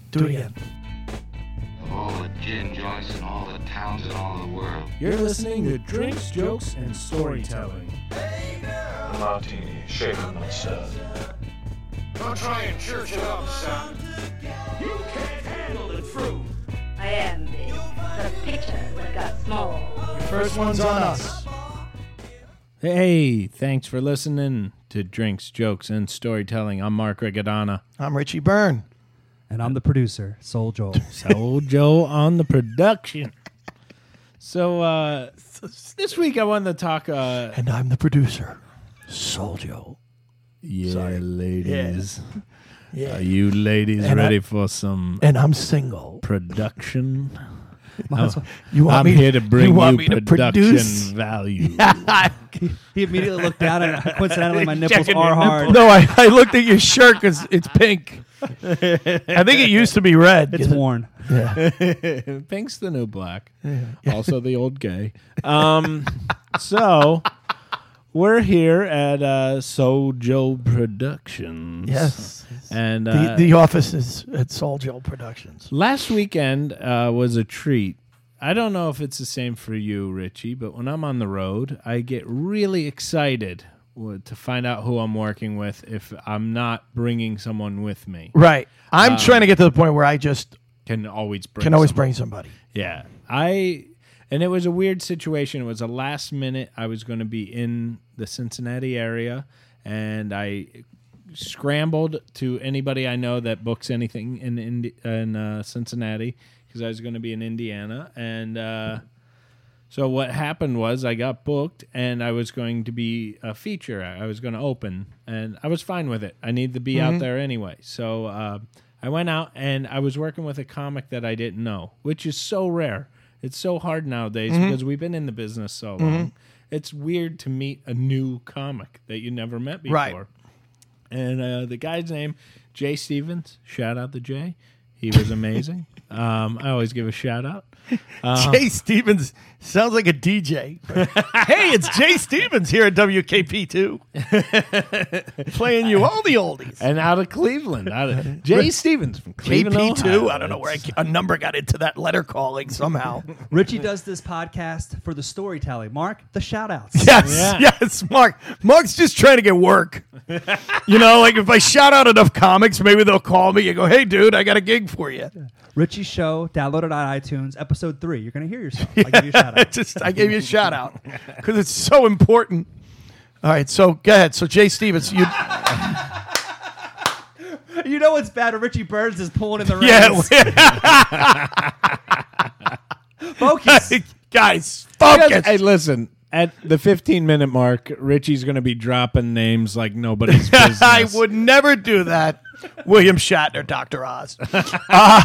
Do it again. All the gin joints in all the towns in all the world. You're listening to Drinks, Jokes, and Storytelling. A martini, shaken not stirred. Don't try and church it up, son. You can't handle the truth. I am big, but the picture would have got small. The first one's on us. Hey, thanks for listening to Drinks, Jokes, and Storytelling. I'm Mark Riccadonna. I'm Richie Byrne. And I'm the producer, Soul Joel. Soul Joe on the production. So, this week I wanted to talk... And I'm the producer, Soul Joe. Yeah, Sorry. ladies. Yeah. Are you ladies And ready for some And I'm single. production? You want I'm me here to bring want you me to production produce? value. He immediately looked down and coincidentally my nipples are hard. No, I looked at your shirt because it's pink. I think it used to be red. It's worn. Yeah. Pink's the new black. Also the old gay. So we're here at Soul Joe Productions. Yes. And The office is at Soul Joe Productions. last weekend was a treat. I don't know if it's the same for you, Richie, but when I'm on the road, I get really excited to find out who I'm working with if I'm not bringing someone with me. Right. I'm trying to get to the point where I just Can always bring can always someone. bring somebody. Yeah. And it was a weird situation. It was a last minute. I was going to be in the Cincinnati area, and I scrambled to anybody I know that books anything in Cincinnati because I was going to be in Indiana. And so what happened was I got booked, and I was going to be a feature. I was going to open, and I was fine with it. I needed to be out there anyway. So I went out, and I was working with a comic that I didn't know, which is so rare. It's so hard nowadays because we've been in the business so long. It's weird to meet a new comic that you never met before. Right. And the guy's name, Jay Stevens. Shout out to Jay. He was amazing. I always give a shout out. Jay Stevens sounds like a DJ. Hey, it's Jay Stevens here at WKP2. Playing you all the oldies. And out of Cleveland. Jay Stevens from Cleveland, KP2. Ohio. I don't know where a number got into that letter calling somehow. Richie does this podcast for the storytelling. Mark, the shout outs. Yes, Mark. Mark's just trying to get work. You know, like if I shout out enough comics, maybe they'll call me and go, hey, dude, I got a gig for you. Richie's show, downloaded on iTunes, episode 3. You're going to hear yourself. I give you a shout out. I gave you a shout out because it's so important. All right, so go ahead. So Jay Stevens, you You know what's bad? Richie Burns is pulling in the reins. Focus. guys, focus. Hey, listen. At the 15-minute mark, Richie's going to be dropping names like nobody's business. I would never do that. William Shatner, Dr. Oz. I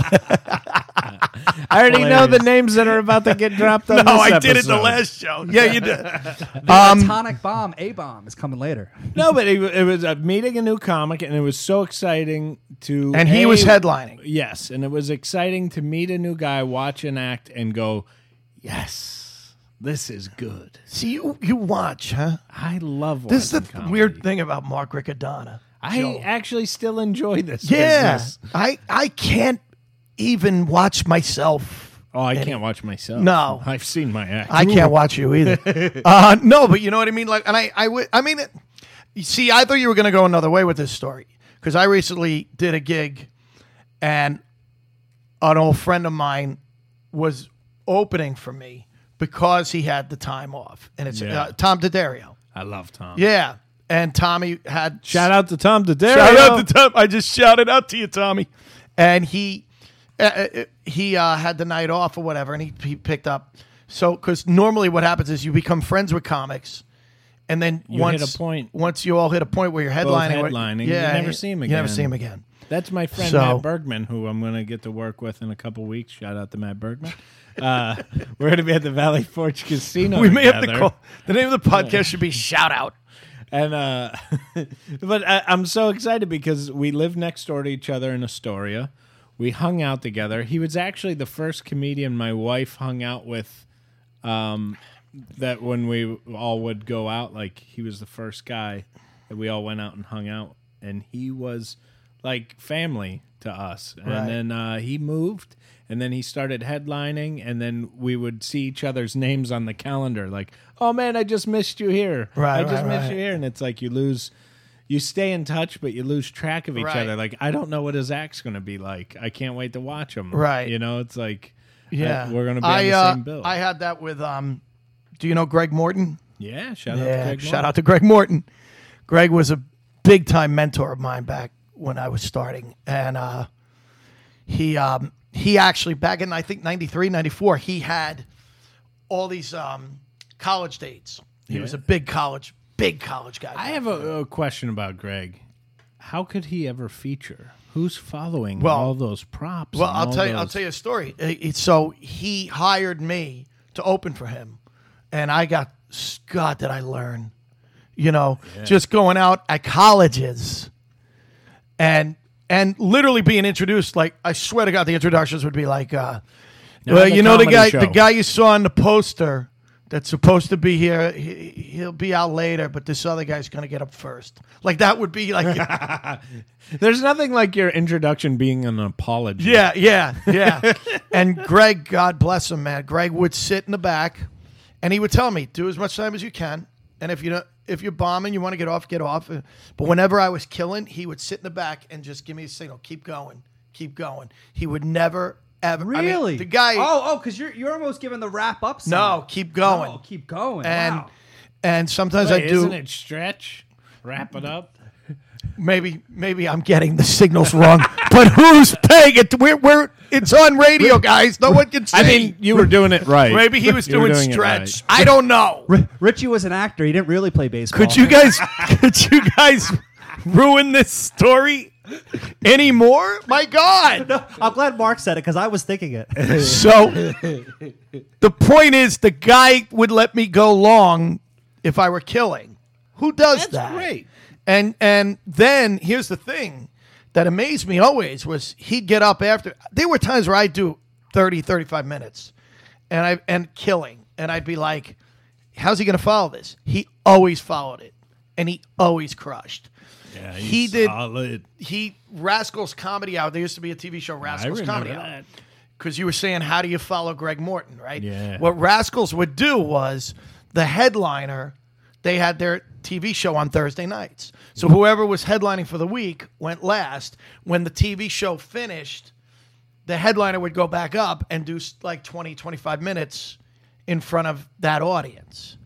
already know the names that are about to get dropped on this I did it episode. the last show. Yeah, you did. Atomic bomb, A-bomb is coming later. No, but it was meeting a new comic, and it was so exciting to... And he was headlining. Yes, and it was exciting to meet a new guy, watch an act, and go, yes, this is good. See, you watch, huh? I love watching This is the comedy. weird thing about Mark Riccadonna. I actually still enjoy this Yeah. business. I can't even watch myself. Oh, I can't watch myself. No. I've seen my act. I can't watch you either. No, but you know what I mean? Like, and I mean, you see, I thought you were going to go another way with this story because I recently did a gig and an old friend of mine was opening for me because he had the time off. And it's Tom D'Addario. I love Tom. Yeah. And Tommy had... Shout out to Tom D'Addario. Shout out to Tom. I just shouted out to you, Tommy. And he had the night off or whatever, and he picked up. So, because normally what happens is you become friends with comics, and then hit a point. Once you all hit a point where you're headlining, you never see him again. You never see him again. That's my friend Matt Bergman, who I'm going to get to work with in a couple weeks. Shout out to Matt Bergman. We're going to be at the Valley Forge Casino. We may have to together. call the name of the podcast should be Shout Out. And but I'm so excited because we live next door to each other in Astoria. We hung out together. He was actually the first comedian my wife hung out with. That when we all would go out, like he was the first guy that we all went out and hung out, and he was like family to us. Right. And then he moved, and then he started headlining, and then we would see each other's names on the calendar. Like, oh man, I just missed you here. Right, I just right, missed right. you here, and it's like you stay in touch, but you lose track of each Right. other. Like, I don't know what his act's going to be like. I can't wait to watch him. Right. You know, it's like, Yeah, we're going to be on the same bill. I had that with do you know Greg Morton? yeah, shout out to Greg shout Moore. out to Greg Morton. Greg was a big time mentor of mine back when I was starting, and he actually back in I think 93, 94, he had all these college dates. He was a big college guy. I have a question about Greg. How could he ever feature? Who's following Well- all those props? Well, and I'll all tell you those- a story. So he hired me to open for him, and I got God did I learn, just going out at colleges, and literally being introduced. Like I swear to God, the introductions would be like, well, the the comedy guy, show. the guy you saw on the poster that's supposed to be here, he'll be out later, but this other guy's gonna get up first. Like that would be like. There's nothing like your introduction being an apology. Yeah. And Greg, God bless him, man. Greg would sit in the back, and he would tell me, "Do as much time as you can, and if you're bombing, you want to get off, get off." But whenever I was killing, he would sit in the back and just give me a signal, keep going. He would never ever. Really? I mean, the guy. Oh, because you're almost giving the wrap up. Sign. No, keep going. No, keep going. And Wow. and sometimes Wait, I do. Isn't it stretch? Wrap it up. Maybe I'm getting the signals wrong, but who's paying it? We're it's on radio, guys. No one can see. I mean, you were doing it right. Maybe he was You were doing it stretch. right. I don't know. Richie was an actor. He didn't really play baseball. Could you guys ruin this story anymore? My God. I'm glad Mark said it because I was thinking it. So the point is, the guy would let me go long if I were killing. Who does That's that? great. And then here's the thing that amazed me always was he'd get up after. There were times where I'd do 30, 35 minutes and killing. And I'd be like, how's he going to follow this? He always followed it. And he always crushed. Yeah, He did. solid. Rascals Comedy Hour. There used to be a TV show, Rascals remember Comedy Hour. that. Because you were saying, how do you follow Greg Morton, right? Yeah. What Rascals would do was the headliner, they had their TV show on Thursday nights. So whoever was headlining for the week went last. When the TV show finished, the headliner would go back up and do like 20, 25 minutes in front of that audience.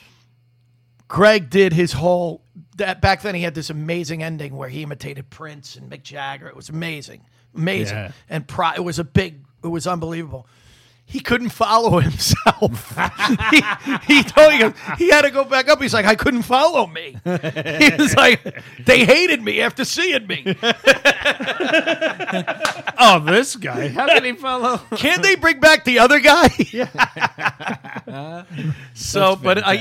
Greg did his whole that back then. He had this amazing ending where he imitated Prince and Mick Jagger. It was amazing. Yeah. And it was unbelievable. He couldn't follow himself. he told you he had to go back up. He's like, I couldn't follow me. He was like, they hated me after seeing me. Oh, this guy. How can he follow? Can't they bring back the other guy? So,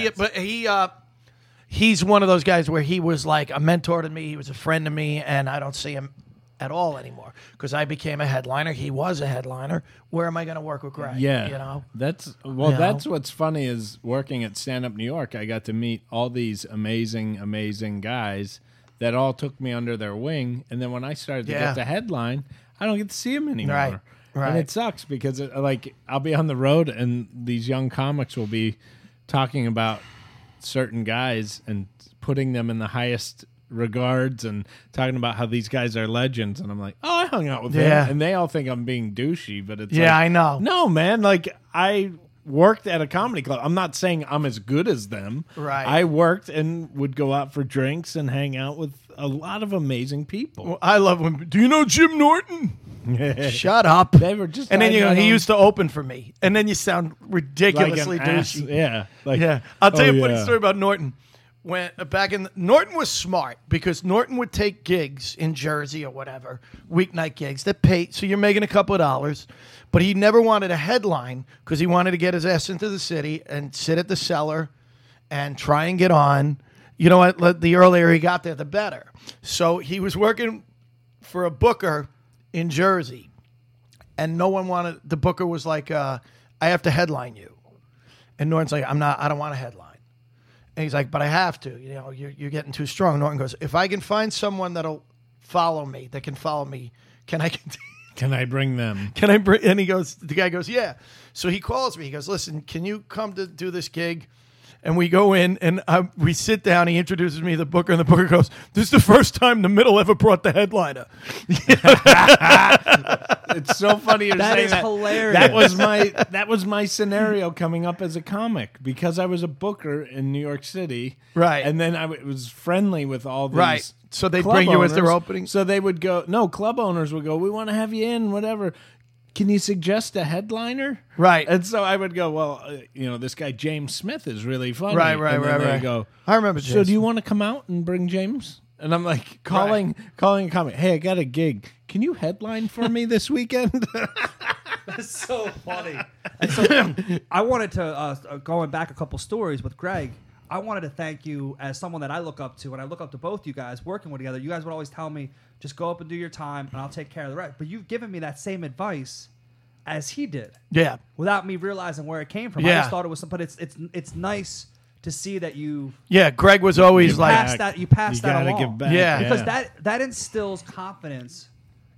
he's one of those guys where he was like a mentor to me. He was a friend to me, and I don't see him at all anymore because I became a headliner. He was a headliner. Where am I going to work with Greg? Yeah, that's what's funny is working at Stand Up New York. I got to meet all these amazing guys that all took me under their wing, and then when I started to get the headline, I don't get to see them anymore. Right. And it sucks because I'll be on the road and these young comics will be talking about certain guys and putting them in the highest regards and talking about how these guys are legends, and I'm like, oh, I hung out with them, and they all think I'm being douchey, but it's I know. No, man, like I worked at a comedy club. I'm not saying I'm as good as them. Right. I worked and would go out for drinks and hang out with a lot of amazing people. Well, I love when. Do you know Jim Norton? Shut up. They were just and then hanging out he on- used to open for me, and then you sound ridiculously like an ass. douchey. Yeah, I'll tell you a funny yeah. story about Norton. When Norton was smart because Norton would take gigs in Jersey or whatever, weeknight gigs that paid, so you're making a couple of dollars, but he never wanted a headline because he wanted to get his ass into the city and sit at the cellar and try and get on. You know what? The earlier he got there, the better. So he was working for a booker in Jersey, and no one wanted. The booker was like, "I have to headline you," and Norton's like, I don't want a headline." And he's like, but I have to. You know, you're getting too strong. Norton goes, if I can find someone that'll follow me, that can follow me. Can I continue? Can I bring them? Can I bring? And the guy goes, yeah. So he calls me. He goes, listen, can you come to do this gig? And we go in, and we sit down. He introduces me to the booker, and the booker goes, this is the first time the middle ever brought the headliner. It's so funny you're That saying is that. hilarious. That was my scenario coming up as a comic because I was a booker in New York City, Right. And then I was friendly with all these Right. So they'd club bring you as their owners. opening? So they would go. No, club owners would go. We want to have you in. Whatever. Can you suggest a headliner? Right. And so I would go. Well, this guy James Smith is really funny. Right, And then they go. I remember So James. do you want to come out and bring James? And I'm like calling a comic. Hey, I got a gig. Can you headline for me this weekend? That's so funny. And so I wanted to, going back a couple stories with Greg, I wanted to thank you as someone that I look up to, and I look up to both you guys working with together. You guys would always tell me, just go up and do your time, and I'll take care of the rest. But you've given me that same advice as he did, Yeah. without me realizing where it came from. I Yeah. just thought it was something. But it's nice to see that you Yeah, Greg was always like, passed that. You passed You that gotta along. give back. Yeah. Because that instills confidence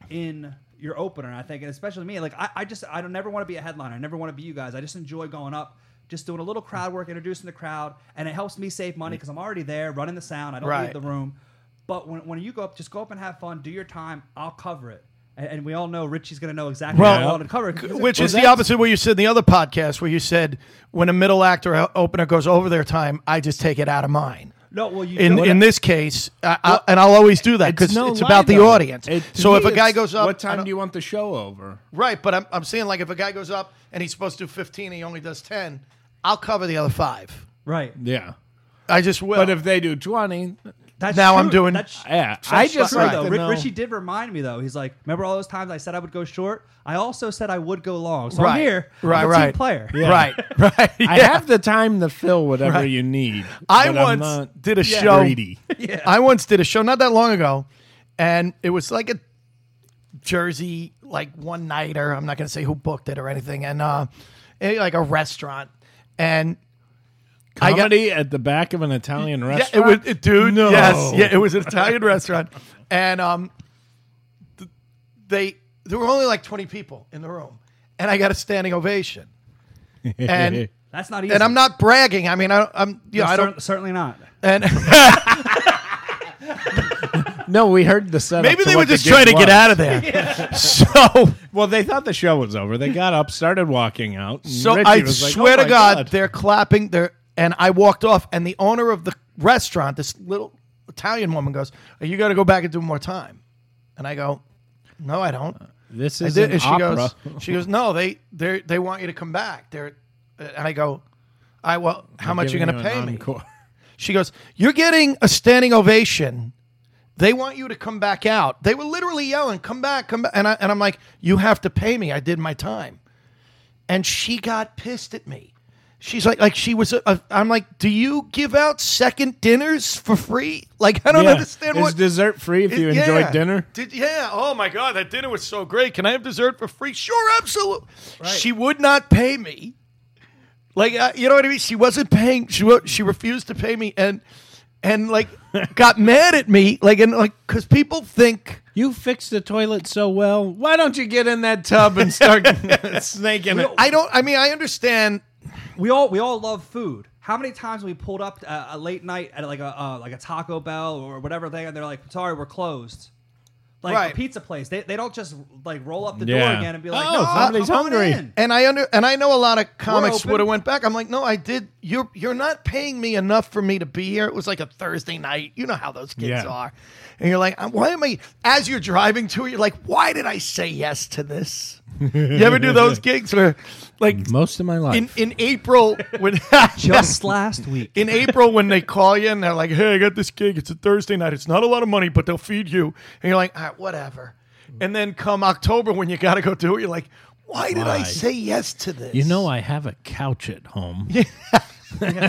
in your opener, I think, and especially me. Like I don't never want to be a headliner. I never want to be you guys. I just enjoy going up, just doing a little crowd work, introducing the crowd, and it helps me save money because I'm already there running the sound. I don't Right. leave the room. But when you go up, just go up and have fun, do your time. I'll cover it, and we all know Richie's going to know exactly Well, what I want to cover. which is the opposite of what you said in the other podcast, where you said when a middle actor or opener goes over their time, I just take it out of mine. No, well, you In this case, and I'll always do that because it's about the audience. So if a guy goes up, what time do you want the show over? right? But I'm saying, like, if a guy goes up and he's supposed to do 15, and he only does 10, I'll cover the other 5. right. Yeah, I just will. but if they do 20, That's Now true. I'm doing- That's, yeah, that's I just true, like though. to know. Richie did remind me though. He's like, remember all those times I said I would go short? I also said I would go long. So Right. I'm here. Right, I'm a right. team player. right, right. I yeah. have the time to fill whatever Right. you need. I but I'm once not did a show. greedy. I once did a show not that long ago, and it was like a Jersey, like one nighter. I'm not going to say who booked it or anything, and like a restaurant, and I got. Comedy at the back of an Italian Yeah, restaurant. dude. No. Yes, yeah, it was an Italian restaurant, and there were only like 20 people in the room, and I got a standing ovation, and That's not easy. and I'm not bragging. I mean, I'm No, I don't, certainly not. and No, we heard the setup. maybe to they what were the just gig trying to get was. out of there. So. Well, they thought the show was over. They got up, started walking out. And So Richie I was like, swear "Oh to my God, they're clapping. And I walked off, and the owner of the restaurant, this little Italian woman, goes, "Oh, you got to go back and do more time." And I go, "No, I don't." This I is did. an And she opera. goes, "No, they want you to come back." And I go, well, how much are you going to pay me? She goes, "You're getting a standing ovation. They want you to come back out." They were literally yelling, "Come back, come back!" And I'm like, "You have to pay me. I did my time." And she got pissed at me. She's like she was. I'm like, "Do you give out second dinners for free? Like, I don't understand Is what dessert free if you enjoyed dinner? Yeah. Oh my God, that dinner was so great. Can I have dessert for free? Sure, absolutely. She would not pay me. Like, you know what I mean? She wasn't paying. She refused to pay me, and like got mad at me. Like, and like because people think. You fixed the toilet so well. Why don't you get in that tub and start snaking it? I understand. We all love food. How many times we pulled up a late night at like a Taco Bell or whatever thing, and they're like, "Sorry, we're closed." Like Right. a pizza place, they don't just like roll up the door Yeah. again and be like, Oh, "No, somebody's I'm on hungry." in." And I know a lot of comics open. would have went back. I'm like, no, I did. You're not paying me enough for me to be here. It was like a Thursday night. You know how those kids Yeah. are. And you're like, why am I? As you're driving to it, you're like, why did I say yes to this? You ever do those gigs where, like, Most of my life. in April when Just last week. in April when they call you and they're like, hey, I got this gig. It's a Thursday night. It's not a lot of money, but they'll feed you. And you're like, all right, whatever. And then come October when you got to go do it, you're like, why did I Why? say yes to this? You know, I have a couch at home. And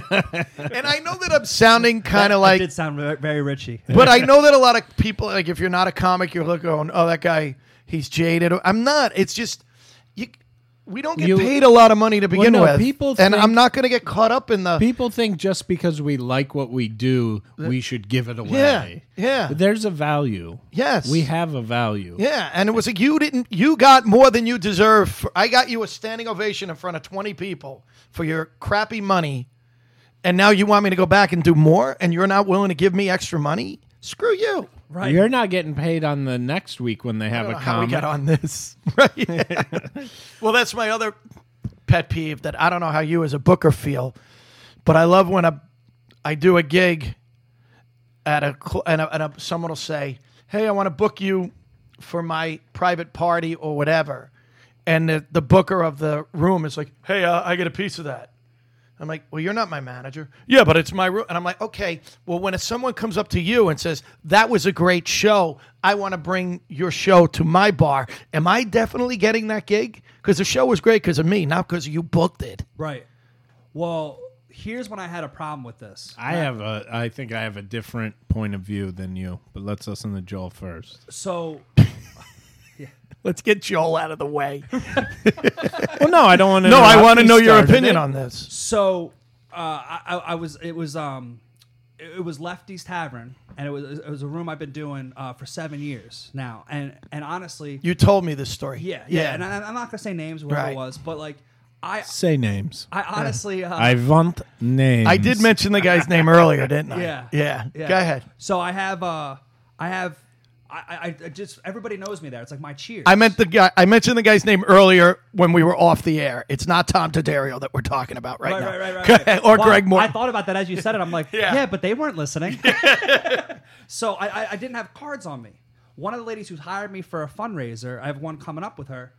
I know that I'm sounding kind That of like, did sound very Richie. but I know that a lot of people, like if you're not a comic, you're like going, oh, that guy, he's jaded. I'm not. It's just, we don't get paid a lot of money to begin no, with. people and think- I'm not going to get caught up in the. People think just because we like what we do, we should give it away. Yeah. But there's a value. Yes. We have a value. Yeah, and it was like you got more than you deserve. I got you a standing ovation in front of 20 people for your crappy money, and now you want me to go back and do more, and you're not willing to give me extra money? Screw you. Right. You're not getting paid on the next week when they have a How we comic. got on this. Right. Well, that's my other pet peeve that I don't know how you as a booker feel, but I love when I do a gig at someone will say, "Hey, I want to book you for my private party or whatever," and the booker of the room is like, "Hey, I get a piece of that." I'm like, "Well, you're not my manager." "Yeah, but it's my room." And I'm like, "Okay, well, when someone comes up to you and says, that was a great show, I want to bring your show to my bar, am I definitely getting that gig? Because the show was great because of me, not because you booked it." Right. Well, here's when I had a problem with this. I think I have a different point of view than you, but let's listen to Joel first. So, Let's get Joel out of the way. Well, no, I don't want to. No, I want to know your opinion on this. so I was it was Lefty's Tavern, and it was a room I've been doing for 7 years now, and honestly, You told me this story. yeah, and I'm not gonna say names, whoever Right. it was, but like I Say names. honestly I want names. I did mention the guy's name earlier, didn't I? Yeah. Yeah. Yeah. Go ahead. So I just everybody knows me there. It's like my cheers. I mentioned the guy's name earlier when we were off the air. It's not Tom Taddeo that we're talking about right now. Right. Go ahead. Or Well, Greg Moore. I thought about that as you said it. I'm like, Yeah. yeah, but they weren't listening. So I didn't have cards on me. One of the ladies who's hired me for a fundraiser, I have one coming up with her.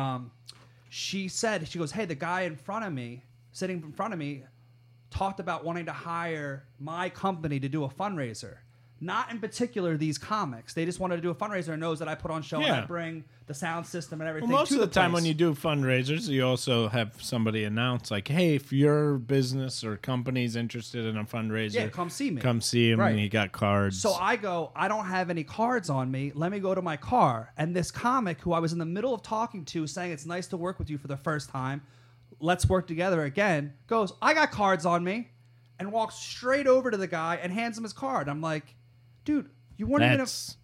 She goes, "Hey, the guy sitting in front of me, talked about wanting to hire my company to do a fundraiser. Not in particular these comics. They just wanted to do a fundraiser and knows that I put on show and I Yeah. bring the sound system and everything Well, most to of the time place. when you do fundraisers, you also have somebody announce, like, hey, if your business or company's interested in a fundraiser, Yeah, come see me. Come see him, Right. and he got cards. So I go, I don't have any cards on me. Let me go to my car. And this comic who I was in the middle of talking to, saying it's nice to work with you for the first time, let's work together again, goes, I got cards on me, and walks straight over to the guy and hands him his card. I'm like, dude, you weren't even... That's...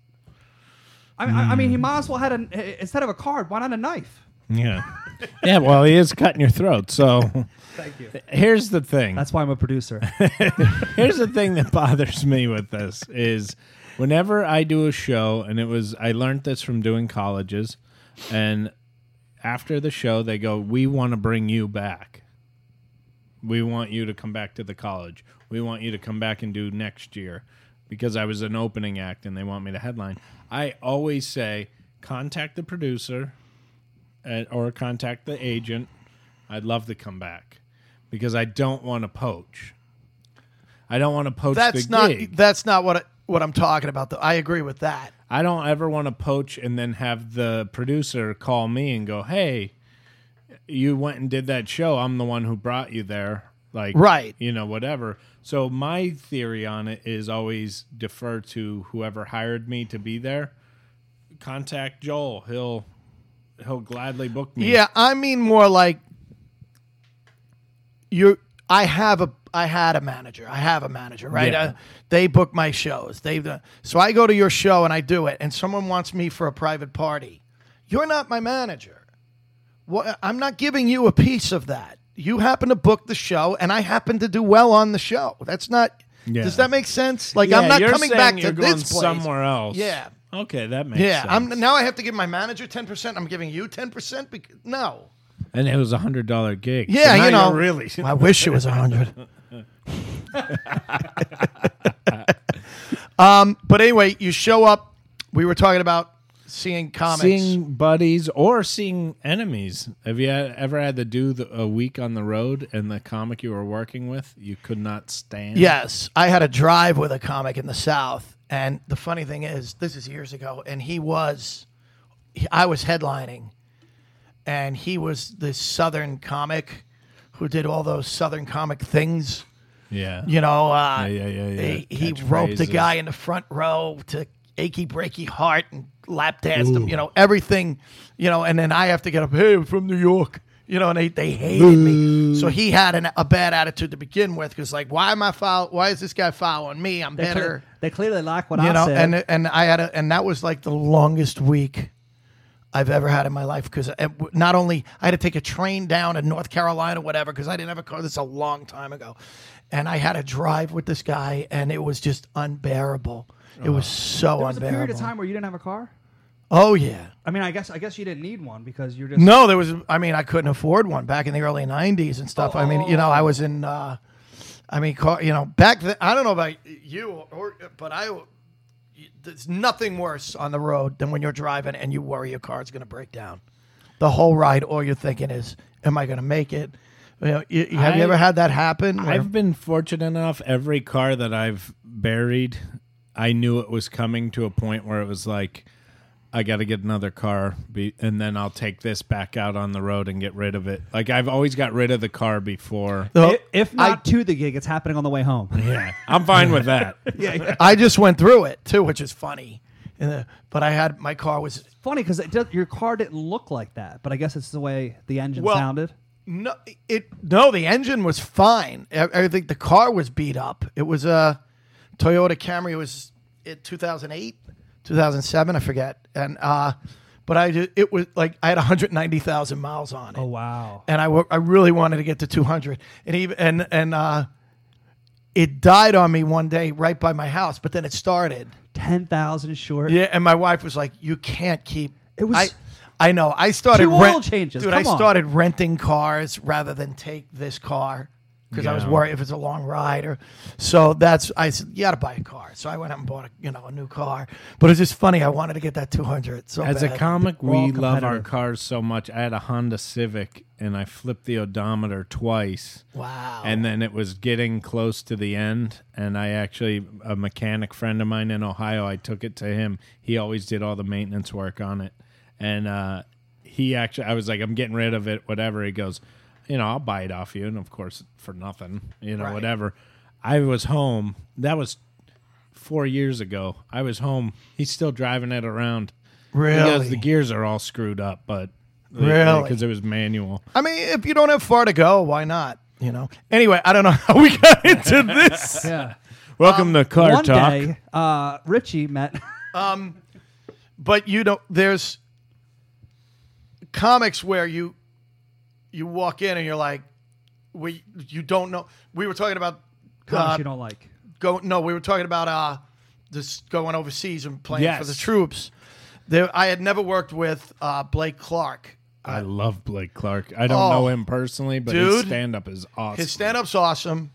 I mean, he might as well had instead of a card, why not a knife? Yeah. Yeah, well, he is cutting your throat, so... Thank you. Here's the thing. That's why I'm a producer. Here's the thing that bothers me with this is whenever I do a show, and I learned this from doing colleges, and after the show, they go, we want to bring you back. We want you to come back to the college. We want you to come back and do next year because I was an opening act and they want me to headline. I always say, contact the producer or contact the agent. I'd love to come back because I don't want to poach. I don't want to poach the gig. That's not what I'm talking about, though. I agree with that. I don't ever want to poach and then have the producer call me and go, hey, you went and did that show. I'm the one who brought you there. Like, Right. Whatever. So my theory on it is always defer to whoever hired me to be there. Contact Joel. He'll gladly book me. Yeah, I mean more like I had a manager. I have a manager, right? Yeah. They book my shows. So I go to your show and I do it, and someone wants me for a private party. You're not my manager. I'm not giving you a piece of that. You happen to book the show, and I happen to do well on the show. That's not. Yeah. Does that make sense? Like Yeah, I'm not you're coming saying back to you're going this place somewhere else. Yeah. Okay, that makes Yeah. sense. Now I have to give my manager 10%. I'm giving you 10%. No. And it was $100 gig. Yeah, So now you know. you're really. I wish it was 100. But anyway, you show up. We were talking about seeing comics. Seeing buddies or seeing enemies. Have you ever had to do a week on the road and the comic you were working with you could not stand? Yes, I had a drive with a comic in the South, and the funny thing is, this is years ago, and I was headlining, and he was this Southern comic who did all those Southern comic things. Yeah. You know, Yeah. he roped a Catchphrases. guy in the front row to achy breaky heart and lap danced him, everything, and then I have to get up, hey, I'm from New York, and they hated me. So he had a bad attitude to begin with, because like, why is this guy following me? I'm better. They clearly like what I said. And and that was like the longest week I've ever had in my life, because not only I had to take a train down in North Carolina, whatever, because I didn't have a car. This is a long time ago, and I had to drive with this guy, and it was just unbearable. It was so There was unbearable. a period of time where you didn't have a car. Oh yeah. I mean, I guess you didn't need one because you're just No, there was. I mean, I couldn't afford one back in the early '90s and stuff. I mean, I was in. Back then, I don't know about you, but there's nothing worse on the road than when you're driving and you worry your car's going to break down. The whole ride, all you're thinking is, "Am I going to make it?" Have you ever had that happen? I've been fortunate enough. Every car that I've buried, I knew it was coming to a point where it was like, I got to get another car, and then I'll take this back out on the road and get rid of it. Like, I've always got rid of the car before. if not to the gig, it's happening on the way home. Yeah, I'm fine with that. I just went through it too, which is funny. But my car was Funny because your car didn't look like that, but I guess it's the way the engine sounded. no, the engine was fine. I think the car was beat up. It was a Toyota Camry. It was 2008. 2007, I forget, and but it was like I had 190,000 miles on it. Oh wow! And I really wanted to get to 200, and it died on me one day right by my house, but then it started 10,000 short. Yeah, and my wife was like, "You can't keep." It was. I know. I started 2 oil changes. Dude, Come on. started renting cars rather than take this car. Because I was worried if it's a long ride, I said, you got to buy a car. So I went out and bought a new car. But it's just funny. I wanted to get that 200. So As bad. a comic, We're all we love our competitive. cars so much. I had a Honda Civic, and I flipped the odometer twice. Wow. And then it was getting close to the end, and a mechanic friend of mine in Ohio, I took it to him. He always did all the maintenance work on it. And I was like, I'm getting rid of it, whatever. He goes, I'll buy it off you. And of course, for nothing, Right. whatever. I was home. That was 4 years ago. I was home. He's still driving it around. Really? Because the gears are all screwed up, but Really? because it was manual. I mean, if you don't have far to go, why not? Anyway, I don't know how we got into this. Yeah. Welcome to Car One Talk. day, Richie met. But there's comics where you walk in and you're like, you don't know. We were talking about Comics you don't like. we were talking about this going overseas and playing for Yes. the troops. I had never worked with Blake Clark. I love Blake Clark. I don't know him personally, but his dude, stand-up is awesome. His stand-up's awesome.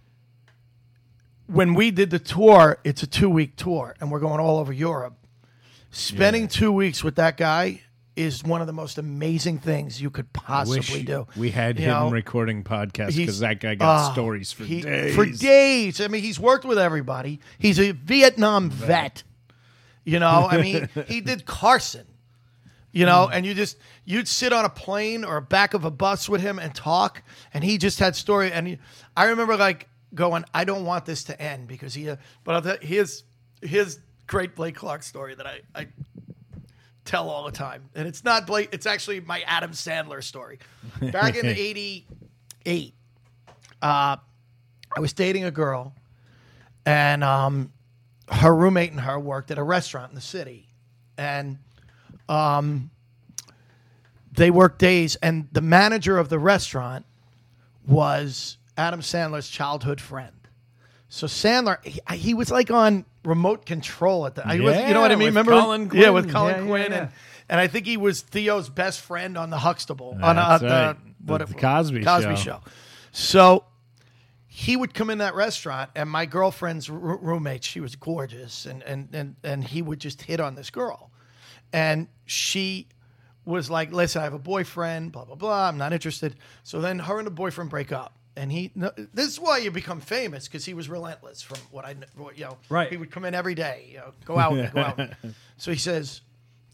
When we did the tour, it's a 2-week tour, and we're going all over Europe. Spending 2 weeks with that guy is one of the most amazing things you could possibly do. We had You him know, recording podcasts he's- because that guy got stories for days. For days. I mean, he's worked with everybody. He's a Vietnam vet. I mean, he did Carson. And you'd sit on a plane or back of a bus with him and talk, and he just had story. And I remember like going, I don't want this to end because here's great Blake Clark story that I tell all the time. And it's not Blake, it's actually my Adam Sandler story. Back in 88, I was dating a girl, and her roommate and her worked at a restaurant in the city. And they worked days, and the manager of the restaurant was Adam Sandler's childhood friend. So Sandler, he was like on remote control at the. You know what I mean? with Remember? Colin Quinn. Yeah, with Colin Yeah, Quinn, yeah. And I think he was Theo's best friend on the Huxtable That's on right. the The Cosby Show. So he would come in that restaurant, and my girlfriend's roommate, she was gorgeous, and he would just hit on this girl, and she was like, "Listen, I have a boyfriend, blah blah blah. I'm not interested." So then her and the boyfriend break up. And this is why you become famous, because he was relentless. From what I, Right. He would come in every day, go out, go out. So he says,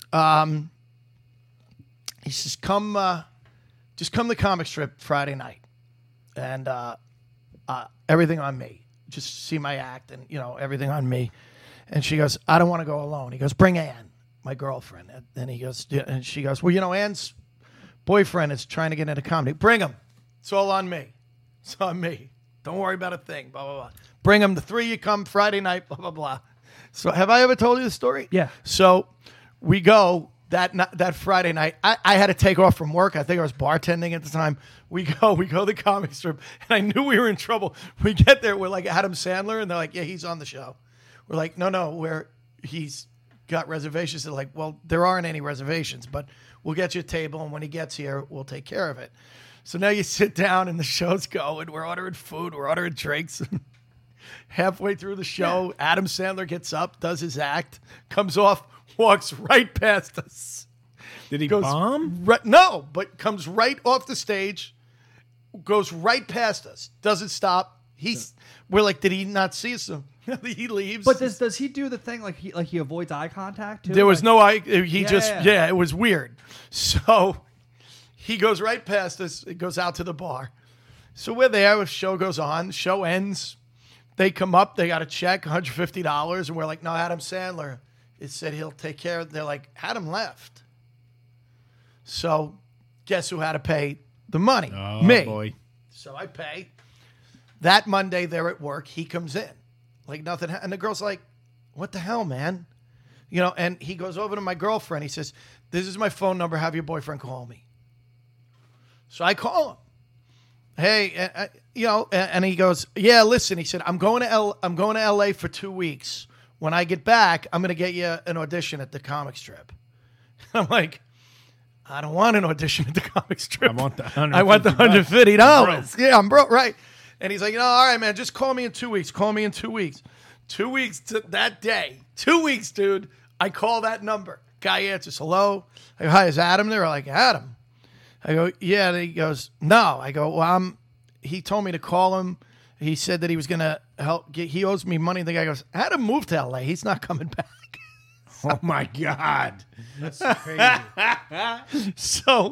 just come to comic strip Friday night, and everything on me. Just see my act, and everything on me. And she goes, I don't want to go alone. He goes, bring Ann, my girlfriend. And he goes, and she goes, well, Ann's boyfriend is trying to get into comedy. Bring him. It's all on me. It's on me. Don't worry about a thing. Blah, blah, blah. Bring him. The three of you come Friday night. Blah, blah, blah. So have I ever told you the story? Yeah. So we go that Friday night. I had to take off from work. I think I was bartending at the time. We go to the comic strip, and I knew we were in trouble. We get there. We're like Adam Sandler, and they're like, yeah, he's on the show. We're like, no, he's got reservations. They're like, well, there aren't any reservations, but we'll get you a table, and when he gets here, we'll take care of it. So now you sit down, and the show's going. We're ordering food. We're ordering drinks. Halfway through the show, Adam Sandler gets up, does his act, comes off, walks right past us. Did he bomb? No, but comes right off the stage, goes right past us, doesn't stop. We're like, did he not see us? He leaves. But does he do the thing like he avoids eye contact too? There was like, no eye. He Yeah. It was weird. So he goes right past us. It goes out to the bar. So we're there. The show goes on. The show ends. They come up. They got a check, $150, and we're like, no, Adam Sandler. It said he'll take care of it. They're like, Adam left. So guess who had to pay the money? Oh, Me. boy. So I pay. That Monday, they're at work. He comes in. Like nothing. And the girl's like, what the hell, man? You know, and he goes over to my girlfriend. He says, this is my phone number. Have your boyfriend call me. So I call him. Hey, and he goes, yeah, listen. He said, I'm going to LA for 2 weeks. When I get back, I'm going to get you an audition at the comic strip. I'm like, I don't want an audition at the comic strip. I want the $150. Yeah, I'm broke, right? And he's like, all right, man, just call me in 2 weeks. Call me in 2 weeks. 2 weeks to that day. 2 weeks, dude. I call that number. Guy answers, hello. I go, hi, is Adam there? I'm like, Adam. I go, yeah. And he goes, no. I go, well, he told me to call him. He said that he was going to help. He owes me money. The guy goes, Adam moved to LA. He's not coming back. Oh, my God. That's crazy. So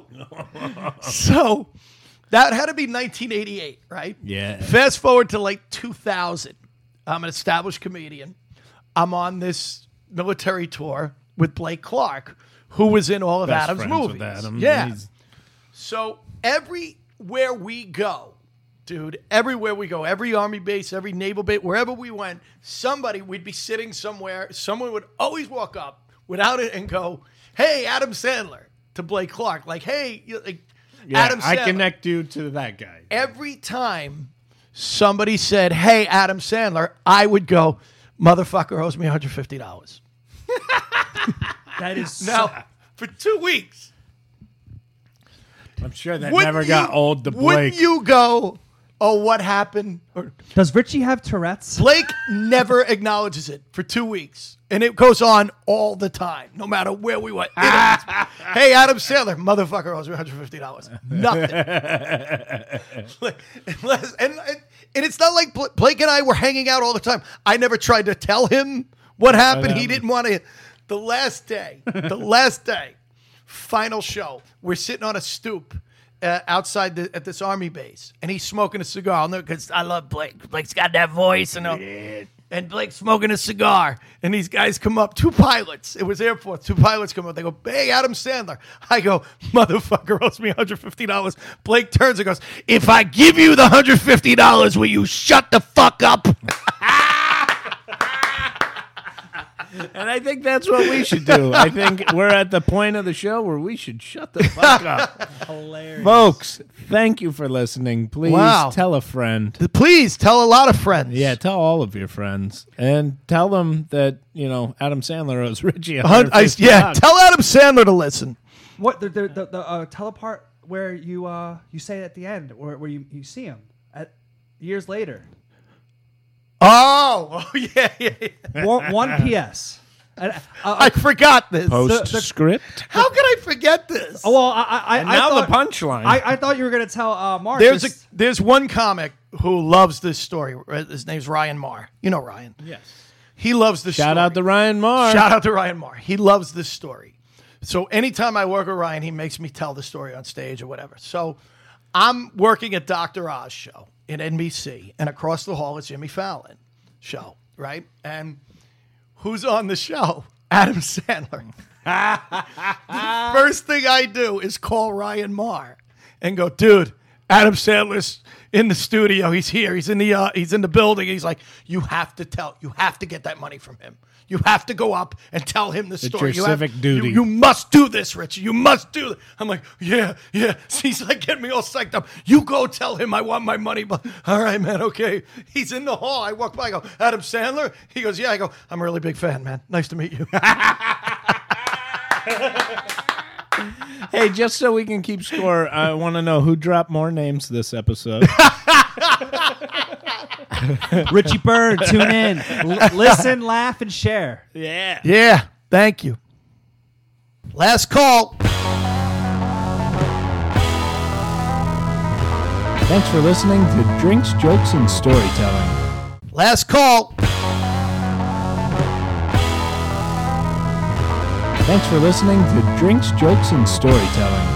that had to be 1988, right? Yeah. Fast forward to like 2000. I'm an established comedian. I'm on this military tour with Blake Clark, who was in all of Best Adam's friends with movies. Adam. Yeah. He's- So everywhere we go, dude, everywhere we go, every Army base, every naval base, wherever we went, we'd be sitting somewhere. Someone would always walk up without it and go, hey, Adam Sandler, to Blake Clark. Like, hey, Adam Sandler. I connect you to that guy. Every time somebody said, hey, Adam Sandler, I would go, motherfucker owes me $150. That is Now, for 2 weeks. I'm sure that Wouldn't never got old to Blake. Wouldn't you go, oh, what happened? Or, Does Richie have Tourette's? Blake never acknowledges it for 2 weeks. And it goes on all the time, no matter where we went. Hey, Adam Sandler, motherfucker owes me $150. Nothing. And it's not like Blake and I were hanging out all the time. I never tried to tell him what happened. He didn't want to. The last day, final show, we're sitting on a stoop outside at this Army base, and he's smoking a cigar. Because I love Blake. Blake's got that voice, and Blake's smoking a cigar. And these guys come up, two pilots. It was Air Force. Two pilots come up. They go, hey, Adam Sandler. I go, motherfucker owes me $150. Blake turns and goes, if I give you the $150, will you shut the fuck up? And I think that's what we should do. I think we're at the point of the show where we should shut the fuck up. Hilarious. Folks, thank you for listening. Please tell a friend. Please tell a lot of friends. Yeah, tell all of your friends. And tell them that, Adam Sandler owes Richie Yeah, tell Adam Sandler to listen. What the telepart where you say it at the end, where you see him years later. Oh yeah. One P.S. I forgot this. Postscript. How could I forget this? Oh well, I now thought, the punchline. I thought you were going to tell Mark. There's one comic who loves this story. His name's Ryan Marr. You know Ryan. Yes. He loves this story. Shout out to Ryan Marr. Shout out to Ryan Marr. He loves this story. So anytime I work with Ryan, he makes me tell the story on stage or whatever. So I'm working at Dr. Oz show in NBC, and across the hall is Jimmy Fallon show, right? And who's on the show? Adam Sandler. The first thing I do is call Ryan Marr and go, dude, Adam Sandler's in the studio. He's here. He's in the building. He's like, you have to get that money from him. You have to go up and tell him the story. your civic duty. You must do this, Richie. You must do it. I'm like, yeah. He's like getting me all psyched up. You go tell him I want my money. But all right, man, okay. He's in the hall. I walk by. I go, Adam Sandler? He goes, yeah. I go, I'm a really big fan, man. Nice to meet you. Hey, just so we can keep score, I want to know who dropped more names this episode. Richie Bird, tune in. Listen, laugh, and share. Yeah. Yeah, thank you. Last call. Thanks for listening to Drinks, Jokes, and Storytelling. Last call. Thanks for listening to Drinks, Jokes, and Storytelling.